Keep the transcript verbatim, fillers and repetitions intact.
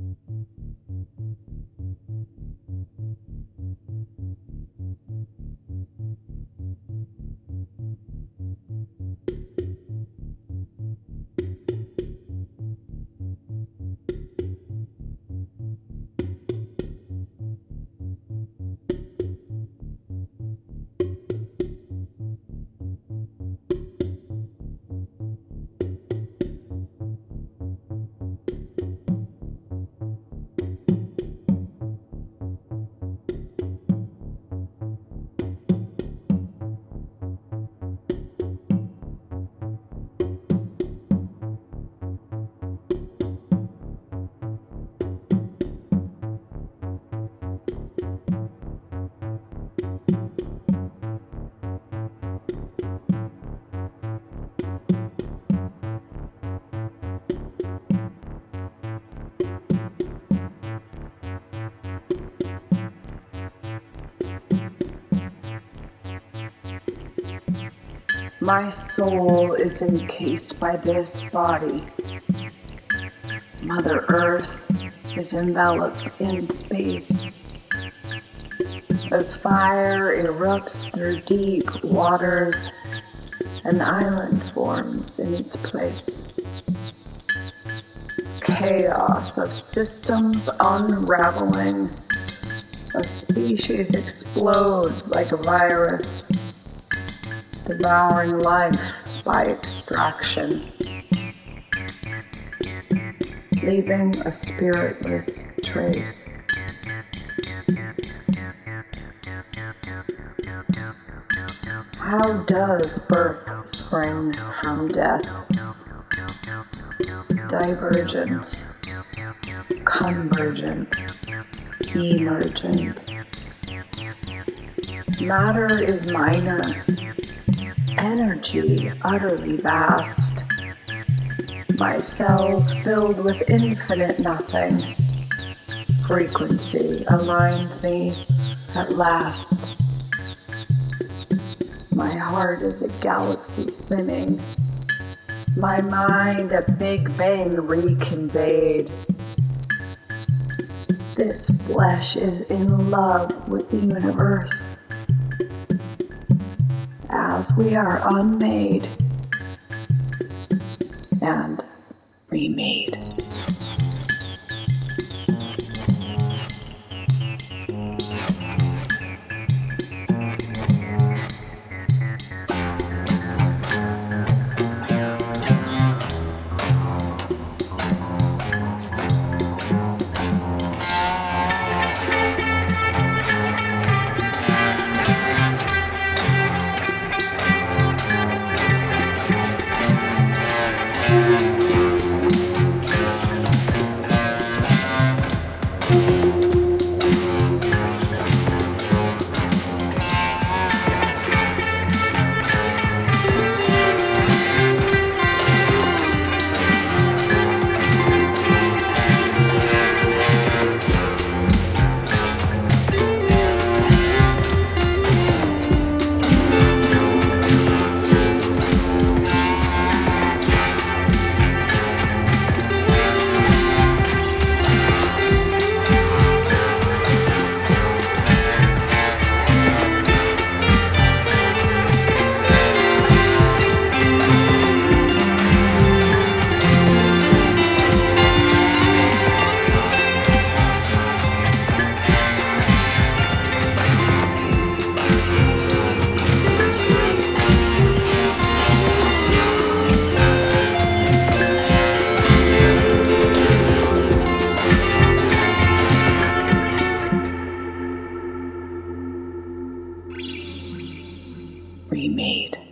My soul is encased by this body. Mother Earth is enveloped in space. As fire erupts through deep waters, an island forms in its place. Chaos of systems unraveling. A species explodes like a virus, devouring life by extraction, leaving a spiritless trace. How does birth spring from death? Divergence, convergence, emergence. Matter is minor, energy utterly vast. My cells filled with infinite nothing. Frequency aligns me at last. My heart is a galaxy spinning. My mind a Big Bang reconveyed. This flesh is in love with the universe. As we are unmade and remade. Remade.